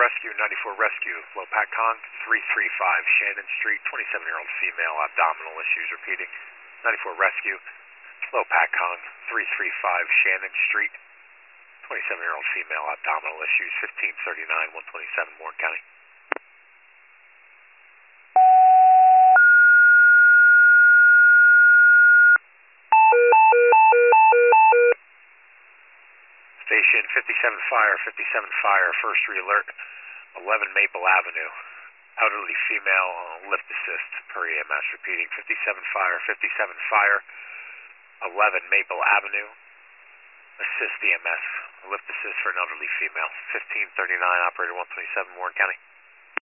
Rescue, 94 Rescue, Lopatcon, 335 Shannon Street, 27-year-old female, abdominal issues. Repeating, 94 Rescue, Lopatcon, 335 Shannon Street, 27-year-old female, abdominal issues, 1539, 127 Warren County. Station 57 Fire, first re-alert, 11 Maple Avenue. Elderly female, lift assist per EMS. Repeating, 57 Fire, 11 Maple Avenue. Assist EMS. Lift assist for an elderly female. 1539, operator 127 Warren County.